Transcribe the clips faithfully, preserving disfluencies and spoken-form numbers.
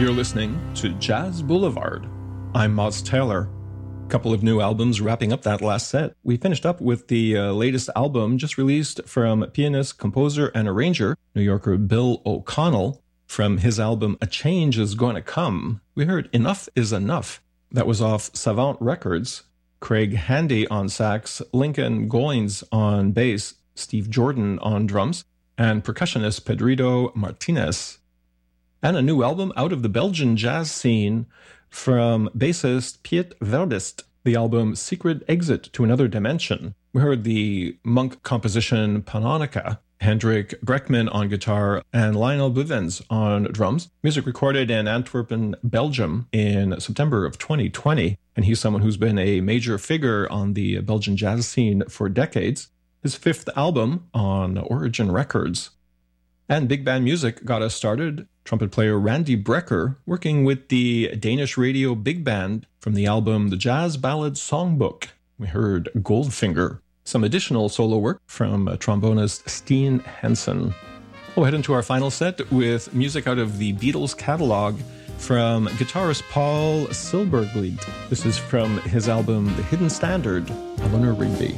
You're listening to Jazz Boulevard. I'm Moz Taylor. A couple of new albums wrapping up that last set. We finished up with the uh, latest album just released from pianist, composer, and arranger, New Yorker Bill O'Connell. From his album A Change Is Gonna Come, we heard Enough Is Enough. That was off Savant Records. Craig Handy on sax, Lincoln Goins on bass, Steve Jordan on drums, and percussionist Pedrito Martinez. And a new album out of the Belgian jazz scene from bassist Piet Verbist, the album Secret Exit to Another Dimension. We heard the monk composition Panonica, Hendrik Breckman on guitar, and Lionel Buvens on drums. Music recorded in Antwerp, Belgium in September of twenty twenty. And he's someone who's been a major figure on the Belgian jazz scene for decades. His fifth album on Origin Records. And big band music got us started. Trumpet player Randy Brecker working with the Danish radio big band from the album The Jazz Ballad Songbook. We heard Goldfinger. Some additional solo work from trombonist Steen Hansen. We'll head into our final set with music out of the Beatles catalog from guitarist Paul Silberglied. This is from his album The Hidden Standard, Eleanor Rigby.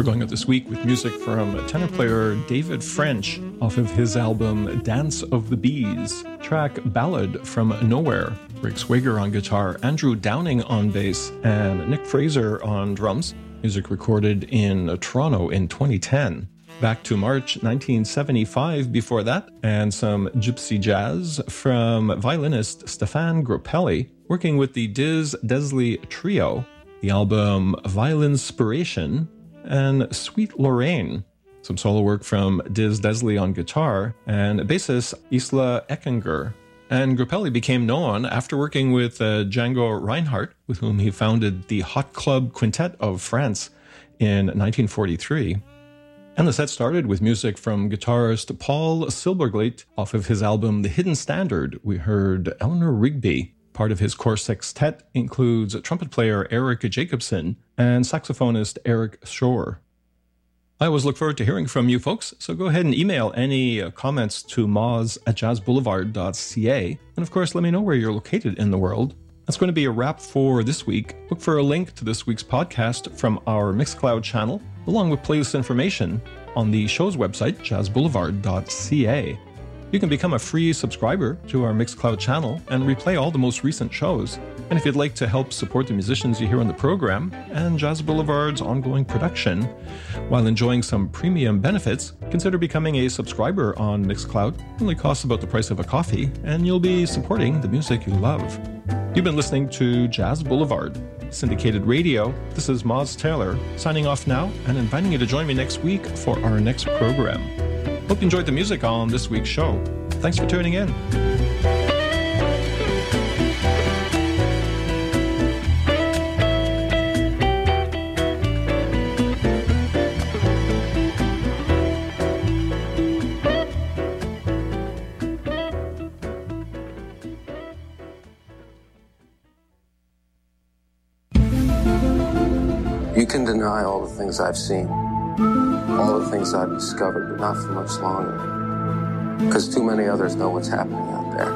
going out this week with music from tenor player David French off of his album Dance of the Bees. Track Ballad from Nowhere. Rick Swager on guitar, Andrew Downing on bass, and Nick Fraser on drums. Music recorded in Toronto in twenty ten. Back to March nineteen seventy-five before that, and some gypsy jazz from violinist Stefan Grappelli, working with the Diz Desley Trio, the album Violinspiration, and Sweet Lorraine. Some solo work from Diz Desley on guitar, and bassist Isla Eckinger. And Grappelli became known after working with uh, Django Reinhardt, with whom he founded the Hot Club Quintet of France in nineteen forty-three. And the set started with music from guitarist Paul Silbergleit off of his album The Hidden Standard. We heard Eleanor Rigby. Part of his core sextet includes trumpet player Eric Jacobson and saxophonist Eric Shore. I always look forward to hearing from you folks, so go ahead and email any uh, comments to moz at jazz boulevard dot c a. And of course, let me know where you're located in the world. That's going to be a wrap for this week. Look for a link to this week's podcast from our Mixcloud channel, along with playlist information on the show's website, jazz boulevard dot c a. You can become a free subscriber to our Mixcloud channel and replay all the most recent shows. And if you'd like to help support the musicians you hear on the program and Jazz Boulevard's ongoing production while enjoying some premium benefits, consider becoming a subscriber on Mixcloud. It only costs about the price of a coffee, and you'll be supporting the music you love. You've been listening to Jazz Boulevard, syndicated radio. This is Moz Taylor, signing off now and inviting you to join me next week for our next program. Hope you enjoyed the music on this week's show. Thanks for tuning in. You can deny all the things I've seen, all the things I've discovered, but not for much longer. Because too many others know what's happening out there.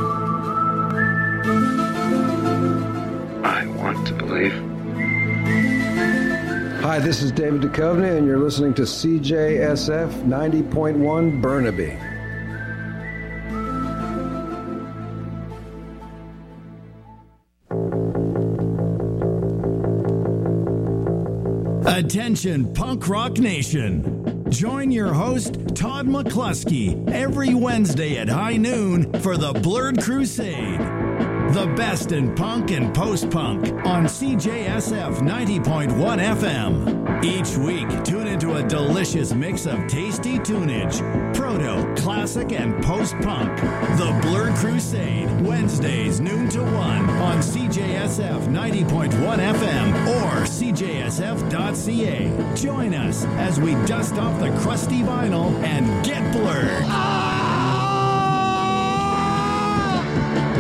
I want to believe. Hi, this is David Duchovny, and you're listening to C J S F ninety point one Burnaby. Attention, Punk Rock Nation. Join your host, Todd McCluskey, every Wednesday at high noon for the Blurred Crusade. The best in punk and post-punk on C J S F ninety point one F M. Each week, tune into a delicious mix of tasty tunage, proto, classic, and post-punk. The Blurred Crusade, Wednesdays noon to one on C J S F ninety point one F M or C J S F dot c a. Join us as we dust off the crusty vinyl and get blurred. Ah!